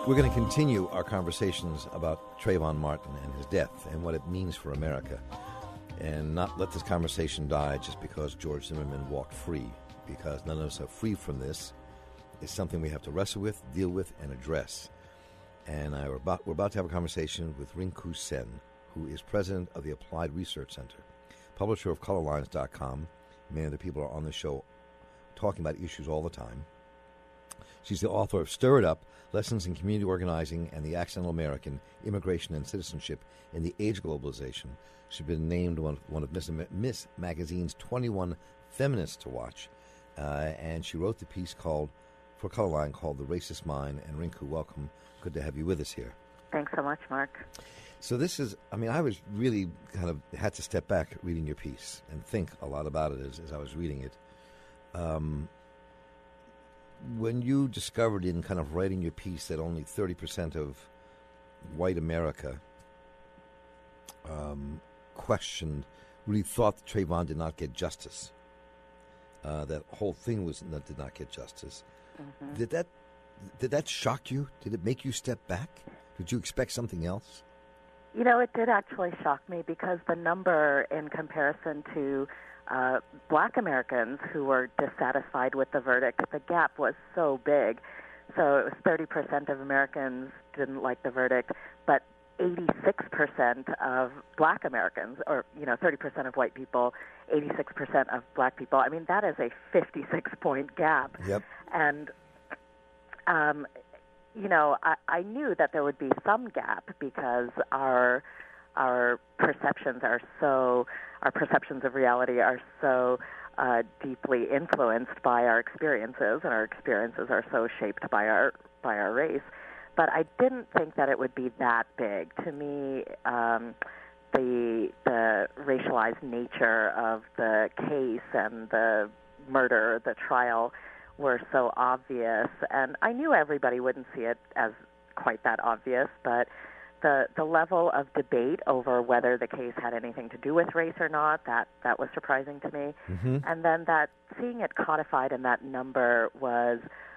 We're going to continue our conversations about Trayvon Martin and his death and what it means for America, and not let this conversation die just because George Zimmerman walked free, because none of us are free from this. It's something we have to wrestle with, deal with, and address. And we're about to have a conversation with Rinku Sen, who is president of the Applied Research Center, publisher of colorlines.com. Many of the people are on the show talking about issues all the time. She's the author of Stir It Up, Lessons in Community Organizing and the Accidental American, Immigration and Citizenship in the Age of Globalization. She's been named one of Miss Magazine's 21 Feminists to Watch. And she wrote the piece for Colorline called The Racist Mind. And Rinku, welcome. Good to have you with us here. Thanks so much, Mark. So this is, I was really kind of had to step back reading your piece and think a lot about it as I was reading it. When you discovered in kind of writing your piece that only 30% of white America really thought that Trayvon did not get justice, that whole thing did not get justice, did that shock you? Did it make you step back? Did you expect something else? You know, it did actually shock me because the number in comparison to Black Americans who were dissatisfied with the verdict, the gap was so big. So it was 30% of Americans didn't like the verdict, but 86% of Black Americans, or 30% of white people, 86% of Black people. I mean, that is a 56-point gap. Yep. And I knew that there would be some gap because our perceptions of reality are so deeply influenced by our experiences, and our experiences are so shaped by our race. But I didn't think that it would be that big. To me, the racialized nature of the case and the murder, the trial, were so obvious, and I knew everybody wouldn't see it as quite that obvious, but the level of debate over whether the case had anything to do with race or not, that was surprising to me. Mm-hmm. And then that seeing it codified in that number was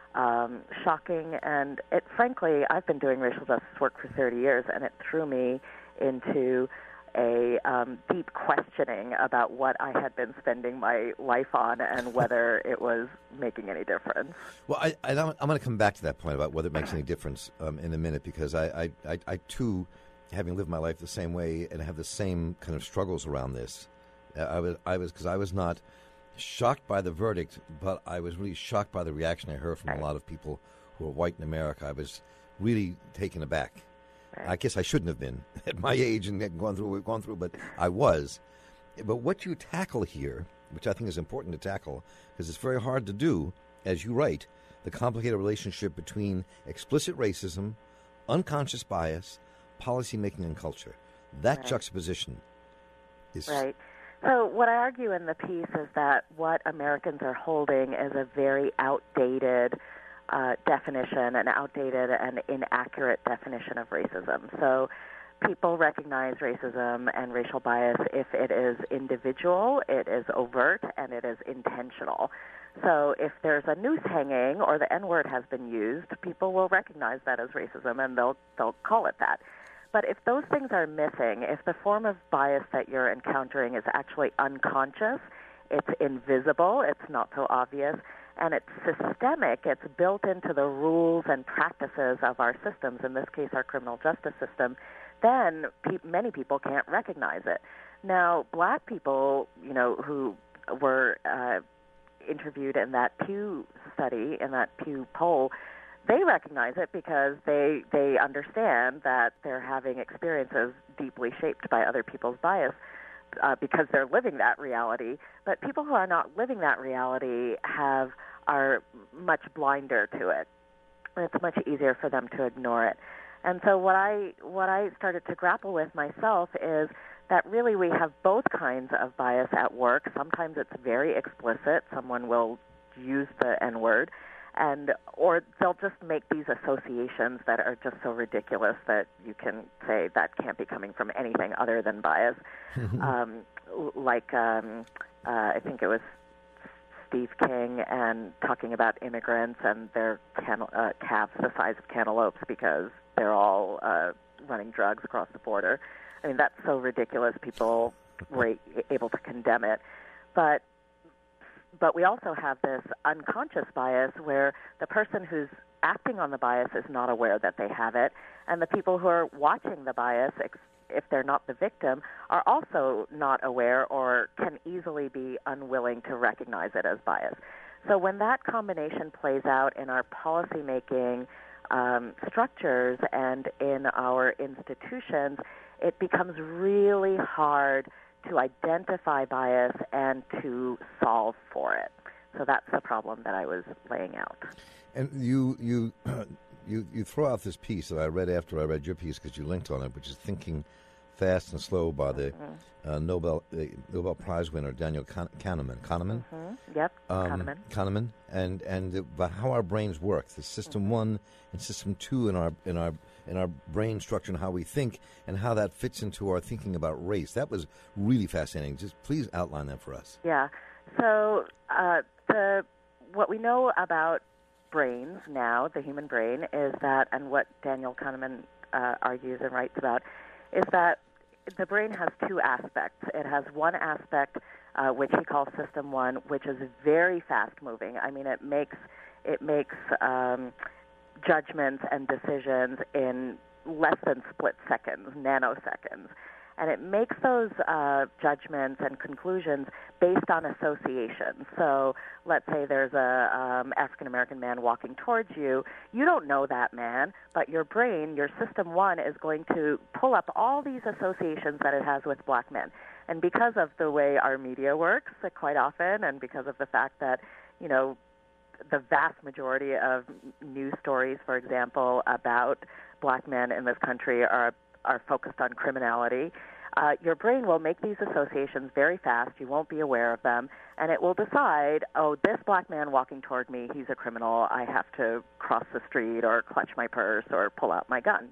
shocking, and frankly, I've been doing racial justice work for 30 years, and it threw me into a deep questioning about what I had been spending my life on and whether it was making any difference. Well, I'm going to come back to that point about whether it makes any difference in a minute, because I too, having lived my life the same way and have the same kind of struggles around this, I was not shocked by the verdict, but I was really shocked by the reaction I heard from a lot of people who are white in America. I was really taken aback. I guess I shouldn't have been at my age and gone through what we've gone through, but I was. But what you tackle here, which I think is important to tackle, because it's very hard to do, as you write, the complicated relationship between explicit racism, unconscious bias, policymaking, and culture. That juxtaposition is... Right. So what I argue in the piece is that what Americans are holding is a very outdated definition, an outdated and inaccurate definition of racism. So people recognize racism and racial bias if it is individual, it is overt, and it is intentional. So if there's a noose hanging or the N-word has been used, people will recognize that as racism and they'll call it that. But if those things are missing, if the form of bias that you're encountering is actually unconscious, it's invisible, it's not so obvious, and it's systemic, it's built into the rules and practices of our systems, in this case our criminal justice system, then many people can't recognize it. Now, Black people, who were interviewed in that Pew study, in that Pew poll, they recognize it because they understand that they're having experiences deeply shaped by other people's bias because they're living that reality. But people who are not living that reality are much blinder to it. And it's much easier for them to ignore it. And so what I started to grapple with myself is that really we have both kinds of bias at work. Sometimes it's very explicit. Someone will use the N-word, or they'll just make these associations that are just so ridiculous that you can say that can't be coming from anything other than bias. I think it was Steve King and talking about immigrants and their calves the size of cantaloupes because they're all running drugs across the border. I mean, that's so ridiculous. People were able to condemn it. But we also have this unconscious bias where the person who's acting on the bias is not aware that they have it, and the people who are watching the bias, if they're not the victim, are also not aware or can easily be unwilling to recognize it as bias. So when that combination plays out in our policymaking structures and in our institutions, it becomes really hard to identify bias and to solve for it. So that's the problem that I was laying out. And you throw out this piece that I read after I read your piece because you linked on it, which is Thinking Fast and Slow by the Nobel Prize winner Daniel Kahneman. Kahneman? Yep, Kahneman. Kahneman, and about how our brains work. The System 1 and System 2 in our brain structure and how we think, and how that fits into our thinking about race. That was really fascinating. Just please outline that for us. Yeah. So what we know about brains now, the human brain, is that, and what Daniel Kahneman argues and writes about, is that the brain has two aspects. It has one aspect, which he calls System 1, which is very fast-moving. I mean, it makes judgments and decisions in less than split seconds, nanoseconds. And it makes those judgments and conclusions based on association. So let's say there's a African-American man walking towards you. You don't know that man, but your brain, your System 1, is going to pull up all these associations that it has with black men. And because of the way our media works quite often, and because of the fact that, you know, the vast majority of news stories, for example, about black men in this country are focused on criminality, your brain will make these associations very fast. You won't be aware of them, and it will decide, oh, this black man walking toward me, he's a criminal. I have to cross the street or clutch my purse or pull out my gun.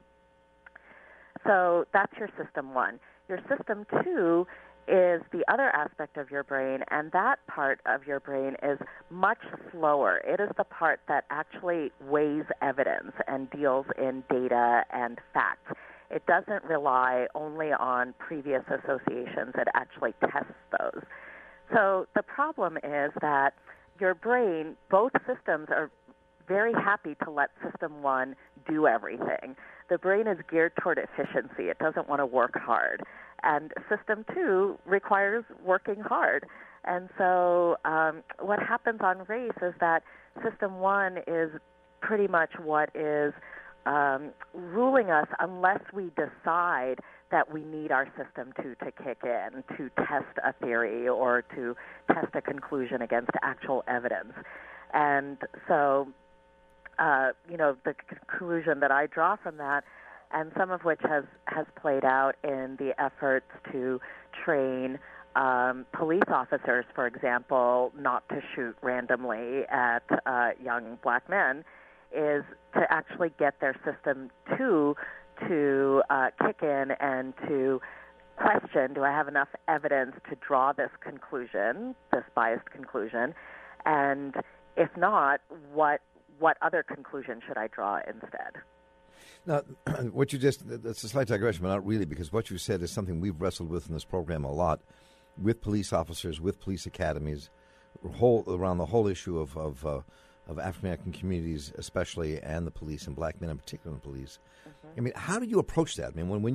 So that's your System 1. Your System 2 is the other aspect of your brain, and that part of your brain is much slower. It is the part that actually weighs evidence and deals in data and facts. It doesn't rely only on previous associations. It actually tests those. So the problem is that your brain, both systems are very happy to let System 1 do everything. The brain is geared toward efficiency. It doesn't want to work hard. And System 2 requires working hard. And so what happens on race is that System 1 is pretty much what is ruling us unless we decide that we need our System 2 to kick in to test a theory or to test a conclusion against actual evidence. And so, the conclusion that I draw from that, and some of which has played out in the efforts to train police officers, for example, not to shoot randomly at young black men, is to actually get their System 2 to kick in and to question, do I have enough evidence to draw this conclusion, this biased conclusion, and if not, what other conclusion should I draw instead? Now, what you that's a slight digression, but not really, because what you said is something we've wrestled with in this program a lot, with police officers, with police academies, around the whole issue of African-American communities especially, and the police, and black men in particular in the police. Mm-hmm. I mean, how do you approach that? I mean, when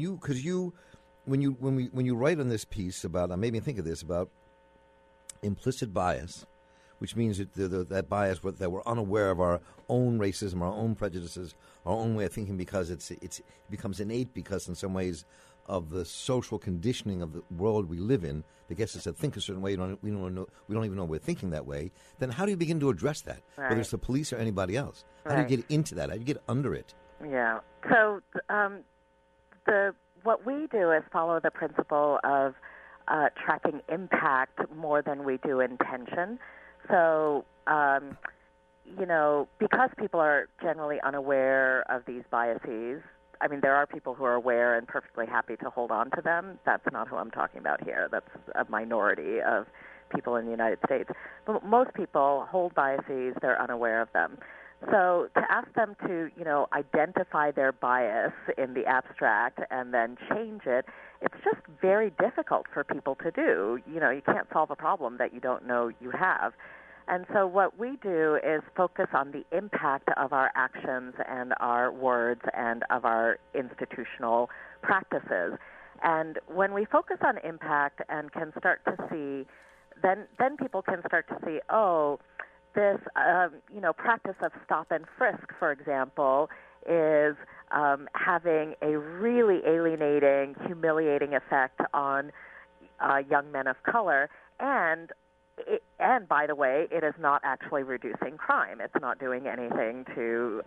you write on this piece about, made me think of this, about implicit bias, which means that bias that we're unaware of our own racism, our own prejudices, our own way of thinking, because it becomes innate, because in some ways of the social conditioning of the world we live in that gets us to think a certain way. We don't even know we're thinking that way. Then how do you begin to address that, right, whether it's the police or anybody else? How do you get into that? How do you get under it? Yeah. So what we do is follow the principle of tracking impact more than we do intention. So, because people are generally unaware of these biases, I mean, there are people who are aware and perfectly happy to hold on to them. That's not who I'm talking about here. That's a minority of people in the United States. But most people hold biases, they're unaware of them. So to ask them to, identify their bias in the abstract and then change it, it's just very difficult for people to do. You can't solve a problem that you don't know you have. And so what we do is focus on the impact of our actions and our words and of our institutional practices. And when we focus on impact and can start to see, then people can start to see, this, practice of stop and frisk, for example, is having a really alienating, humiliating effect on young men of color. And by the way, it is not actually reducing crime. It's not doing anything to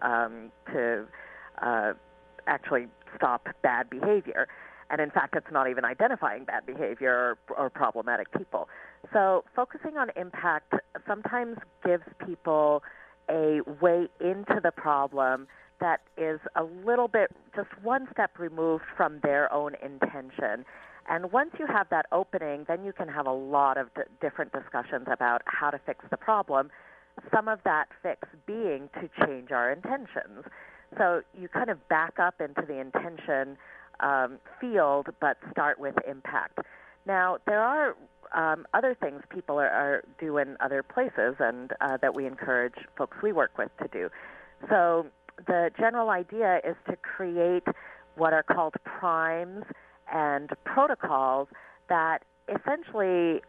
actually stop bad behavior. And in fact, it's not even identifying bad behavior or problematic people. So focusing on impact sometimes gives people a way into the problem that is a little bit, just one step removed from their own intention. And once you have that opening, then you can have a lot of different discussions about how to fix the problem, some of that fix being to change our intentions. So you kind of back up into the intention field, but start with impact. Now, there are other things people are do in other places and that we encourage folks we work with to do. So the general idea is to create what are called primes and protocols that essentially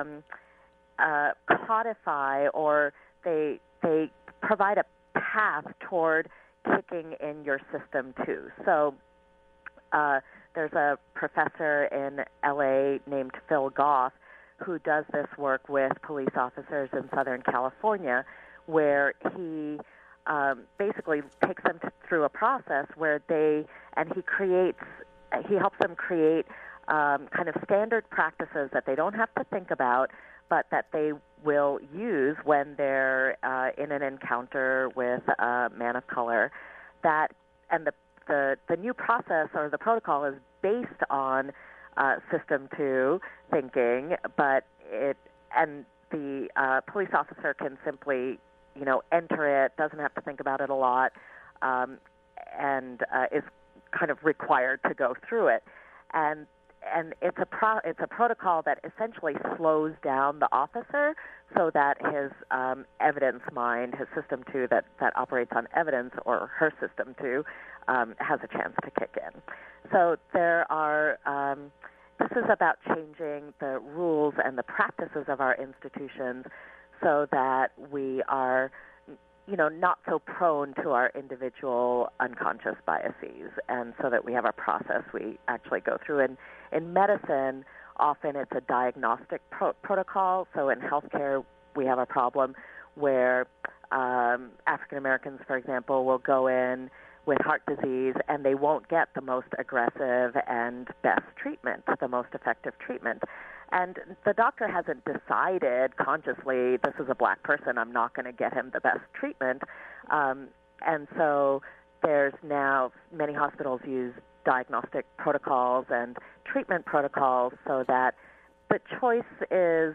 codify, or they provide a path toward kicking in your system too. So there's a professor in LA named Phil Goff who does this work with police officers in Southern California, where he basically takes them through a process where he helps them create kind of standard practices that they don't have to think about, but that they will use when they're in an encounter with a man of color. And the new process or the protocol is based on System 2 thinking, but the police officer can simply, enter it, doesn't have to think about it a lot, and is kind of required to go through it. And it's a protocol that essentially slows down the officer so that his evidence mind, his System 2 that operates on evidence, or her System 2, has a chance to kick in. So there are, this is about changing the rules and the practices of our institutions so that we are, not so prone to our individual unconscious biases, and so that we have a process we actually go through. And in medicine, often it's a diagnostic protocol. So in healthcare, we have a problem where African Americans, for example, will go in with heart disease, and they won't get the most aggressive and best treatment, the most effective treatment. And the doctor hasn't decided consciously, this is a black person, I'm not going to get him the best treatment. And so there's now, many hospitals use diagnostic protocols and treatment protocols so that the choice is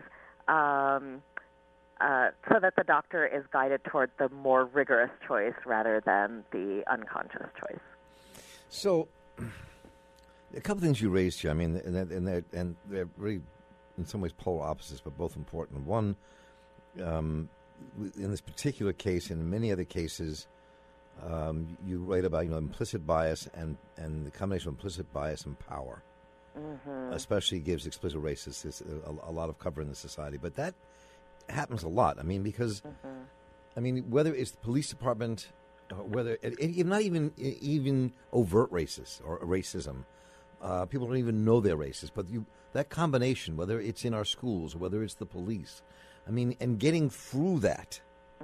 so that the doctor is guided toward the more rigorous choice rather than the unconscious choice. So, a couple things you raised here. I mean, and they're really, in some ways, polar opposites, but both important. One, in this particular case, and in many other cases, you write about implicit bias and the combination of implicit bias and power, especially gives explicit racists a lot of cover in the society. But that happens a lot. I mean, because whether it's the police department, whether not even overt racist or racism, people don't even know they're racist. But that combination, whether it's in our schools or whether it's the police, and getting through that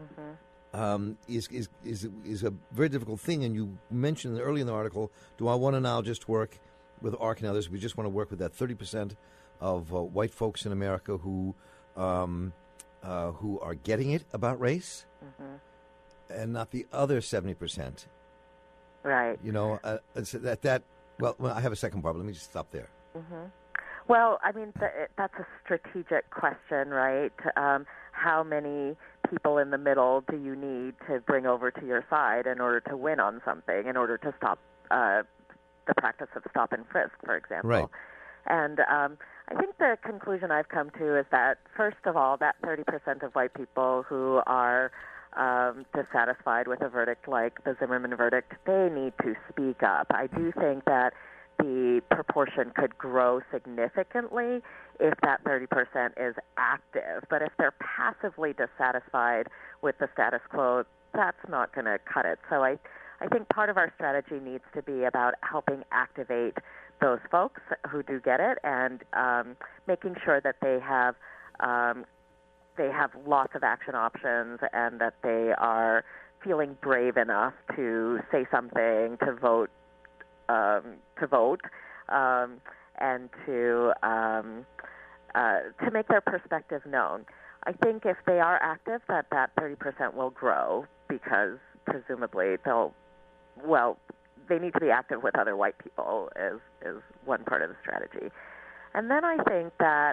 is a very difficult thing. And you mentioned early in the article, do I want to now just work with ARC and others? We just want to work with that 30% of white folks in America who are getting it about race, and not the other 70%. Right. Well, I have a second part, but let me just stop there. Well, I mean, that's a strategic question, right? How many people in the middle do you need to bring over to your side in order to win on something, in order to stop the practice of stop and frisk, for example? Right. And I think the conclusion I've come to is that, first of all, that 30% of white people who are dissatisfied with a verdict like the Zimmerman verdict, they need to speak up. I do think that the proportion could grow significantly if that 30% is active. But if they're passively dissatisfied with the status quo, that's not going to cut it. So I think part of our strategy needs to be about helping activate those folks who do get it and making sure that they have lots of action options and that they are feeling brave enough to say something, to vote, and to make their perspective known. I think if they are active, that 30% will grow because presumably they need to be active with other white people is one part of the strategy. And then I think that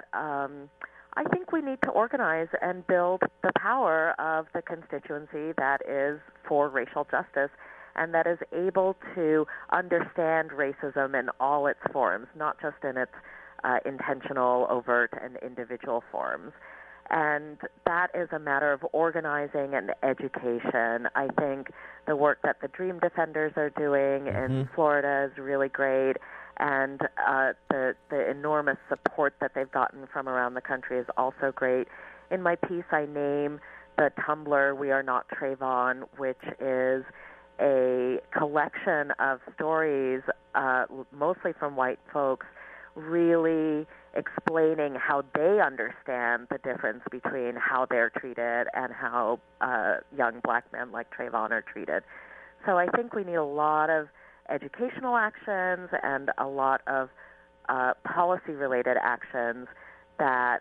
we need to organize and build the power of the constituency that is for racial justice and that is able to understand racism in all its forms, not just in its intentional, overt, and individual forms. And that is a matter of organizing and education. I think the work that the Dream Defenders are doing in Florida is really great, and the enormous support that they've gotten from around the country is also great. In my piece, I name the Tumblr We Are Not Trayvon, which is a collection of stories, mostly from white folks, really explaining how they understand the difference between how they're treated and how young black men like Trayvon are treated. So I think we need a lot of educational actions and a lot of policy-related actions that,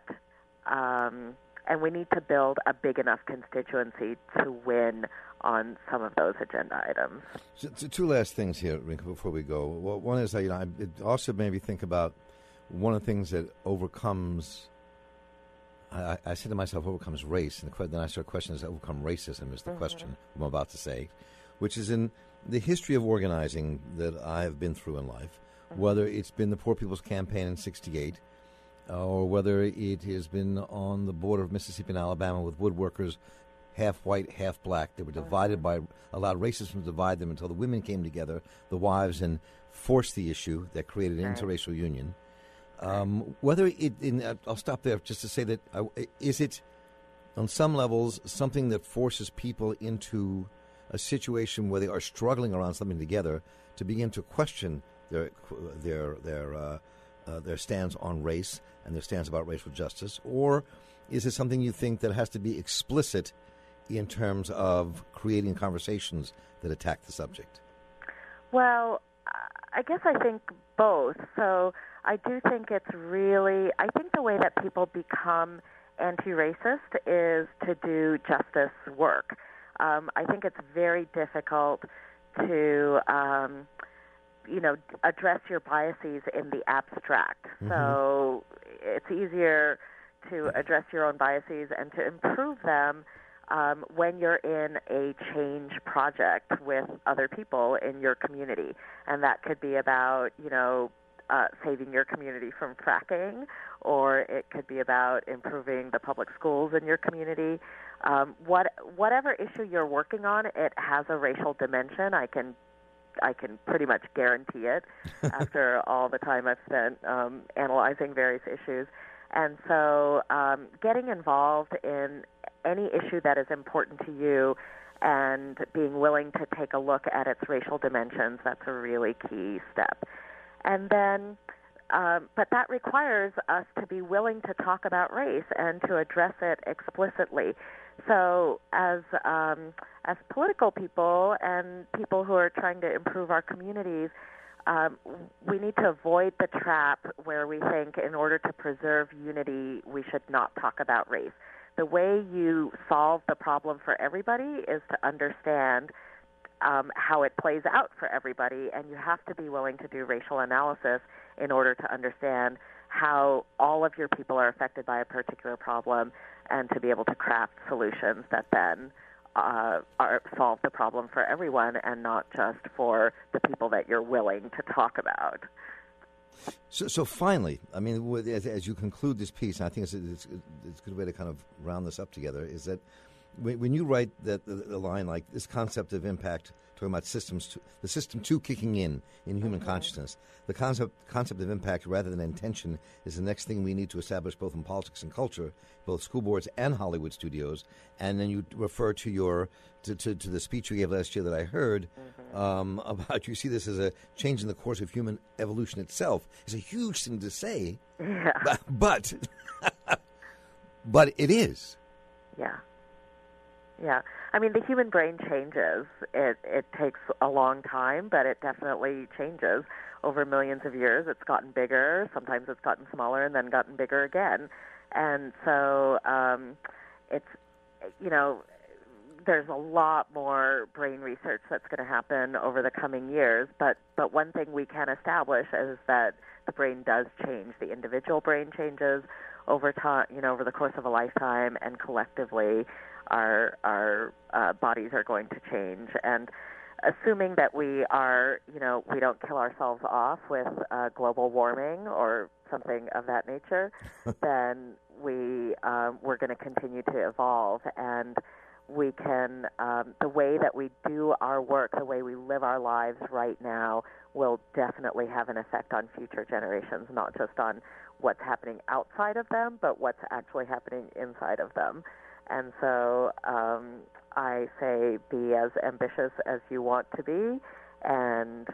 and we need to build a big enough constituency to win on some of those agenda items. So two last things here, Rinka, before we go. Well, one is that it also made me think about one of the things that overcomes. I said to myself, overcomes race, and then I started questioning: does that overcome racism? Is the question I'm about to say, which is in the history of organizing that I have been through in life, whether it's been the Poor People's Campaign in '68, or whether it has been on the border of Mississippi and Alabama with woodworkers, half white, half black. They were divided allowed racism to divide them until the women came together, the wives, and forced the issue that created an interracial union. Whether I'll stop there just to say that, is it, on some levels, something that forces people into a situation where they are struggling around something together to begin to question their stance on race and their stance about racial justice? Or is it something you think that has to be explicit in terms of creating conversations that attack the subject? Well, I guess I think both. So I do think I think the way that people become anti-racist is to do justice work. I think it's very difficult to, address your biases in the abstract. So it's easier to address your own biases and to improve them when you're in a change project with other people in your community. And that could be about, saving your community from fracking, or it could be about improving the public schools in your community. Whatever issue you're working on, it has a racial dimension. I can pretty much guarantee it after all the time I've spent analyzing various issues. And so getting involved in any issue that is important to you and being willing to take a look at its racial dimensions, that's a really key step. And then, but that requires us to be willing to talk about race and to address it explicitly. So as political people and people who are trying to improve our communities, we need to avoid the trap where we think in order to preserve unity, we should not talk about race. The way you solve the problem for everybody is to understand how it plays out for everybody, and you have to be willing to do racial analysis in order to understand how all of your people are affected by a particular problem and to be able to craft solutions that then solve the problem for everyone and not just for the people that you're willing to talk about. So finally, I mean, as you conclude this piece, and I think it's a good way to kind of round this up together, is that when you write the line like this concept of impact, talking about the system two kicking in human consciousness, the concept of impact rather than intention is the next thing we need to establish both in politics and culture, both school boards and Hollywood studios. And then you refer to to the speech you gave last year that I heard about you see this as a change in the course of human evolution itself. It's a huge thing to say, but it is. Yeah. Yeah. I mean, the human brain changes. It takes a long time, but it definitely changes. Over millions of years, it's gotten bigger. Sometimes it's gotten smaller and then gotten bigger again. And so it's, there's a lot more brain research that's going to happen over the coming years. But one thing we can establish is that the brain does change. The individual brain changes over time, over the course of a lifetime, and collectively our bodies are going to change. And assuming that we are, we don't kill ourselves off with global warming or something of that nature, then we're going to continue to evolve. And we can, the way that we do our work, the way we live our lives right now, will definitely have an effect on future generations, not just on what's happening outside of them, but what's actually happening inside of them. And so I say be as ambitious as you want to be, and,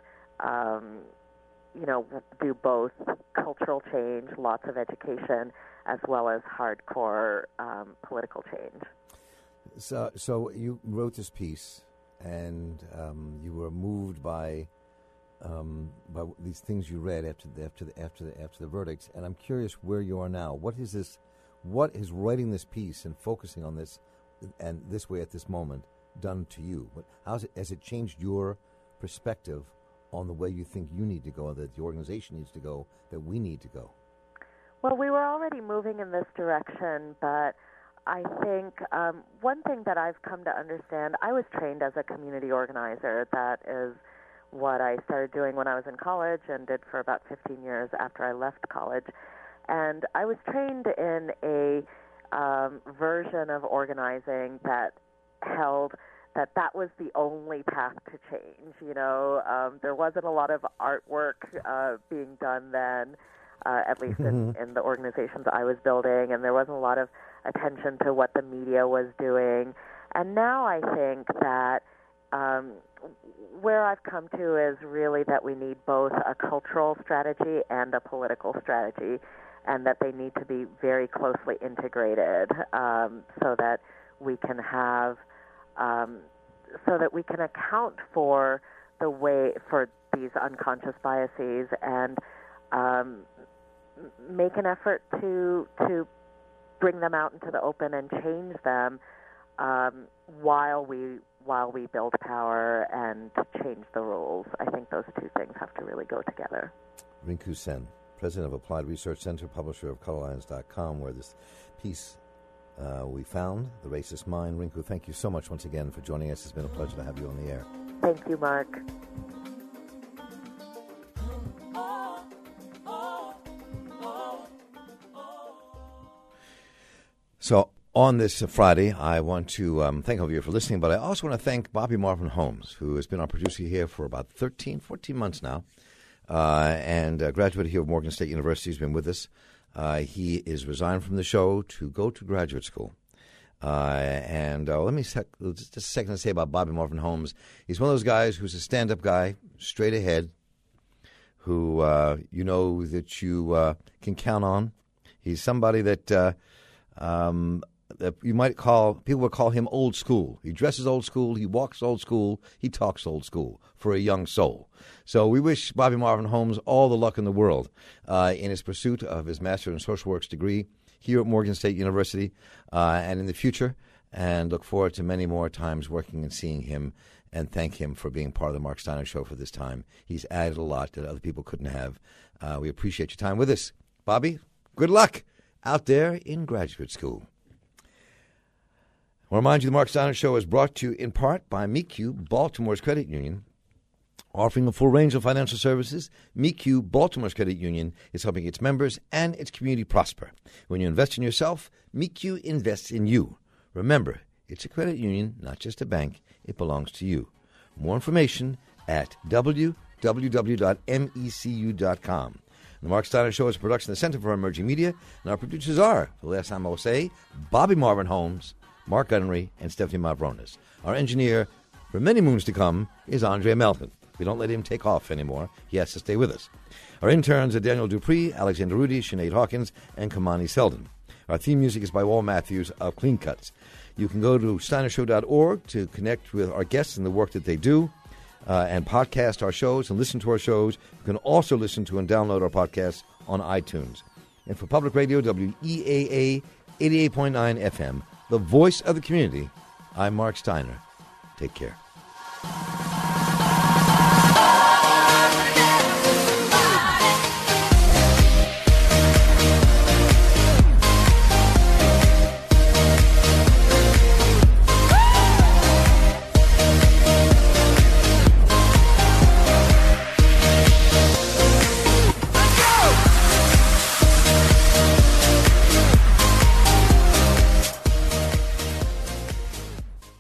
do both cultural change, lots of education, as well as hardcore political change. So you wrote this piece, and you were moved by these things you read after the verdict. And I'm curious where you are now. What is this? What is writing this piece and focusing on this and this way at this moment done to you? Has it changed your perspective on the way you think you need to go, that the organization needs to go, that we need to go? Well, we were already moving in this direction, but I think one thing that I've come to understand, I was trained as a community organizer. That is what I started doing when I was in college and did for about 15 years after I left college. And I was trained in a version of organizing that held that was the only path to change. There wasn't a lot of artwork being done then, at least in the organizations I was building, and there wasn't a lot of attention to what the media was doing. And now I think that where I've come to is really that we need both a cultural strategy and a political strategy, and that they need to be very closely integrated so that we can have, so that we can account for these unconscious biases and make an effort to bring them out into the open and change them while we build power and change the rules. I think those two things have to really go together. Rinku Sen, President of Applied Research Center, publisher of ColorLines.com, where this piece we found, The Racist Mind. Rinku, thank you so much once again for joining us. It's been a pleasure to have you on the air. Thank you, Mark. So on this Friday, I want to thank all of you for listening, but I also want to thank Bobby Marvin Holmes, who has been our producer here for about 13, 14 months now, and a graduate here of Morgan State University. He's been with us. He is resigned from the show to go to graduate school. Let me just a second to say about Bobby Marvin Holmes. He's one of those guys who's a stand-up guy, straight ahead, who you know that you can count on. He's somebody that that you might call, people would call him old school. He dresses old school, he walks old school, he talks old school for a young soul. So we wish Bobby Marvin Holmes all the luck in the world in his pursuit of his Master in Social Works degree here at Morgan State University and in the future, and look forward to many more times working and seeing him and thank him for being part of the Mark Steiner Show for this time. He's added a lot that other people couldn't have. We appreciate your time with us. Bobby, good luck out there in graduate school. I want to remind you the Mark Steiner Show is brought to you in part by MECU, Baltimore's credit union. Offering a full range of financial services, MECU, Baltimore's credit union, is helping its members and its community prosper. When you invest in yourself, MECU invests in you. Remember, it's a credit union, not just a bank. It belongs to you. More information at www.mecu.com. The Mark Steiner Show is a production of the Center for Emerging Media, and our producers are, for the last time I will say, Bobby Marvin Holmes, Mark Gunnery, and Stephanie Mavronis. Our engineer, for many moons to come, is Andrea Melton. We don't let him take off anymore. He has to stay with us. Our interns are Daniel Dupree, Alexander Rudy, Sinead Hawkins, and Kamani Selden. Our theme music is by Wal Matthews of Clean Cuts. You can go to steinershow.org to connect with our guests and the work that they do, and podcast our shows and listen to our shows. You can also listen to and download our podcasts on iTunes. And for Public Radio, WEAA 88.9 FM, the voice of the community, I'm Mark Steiner. Take care.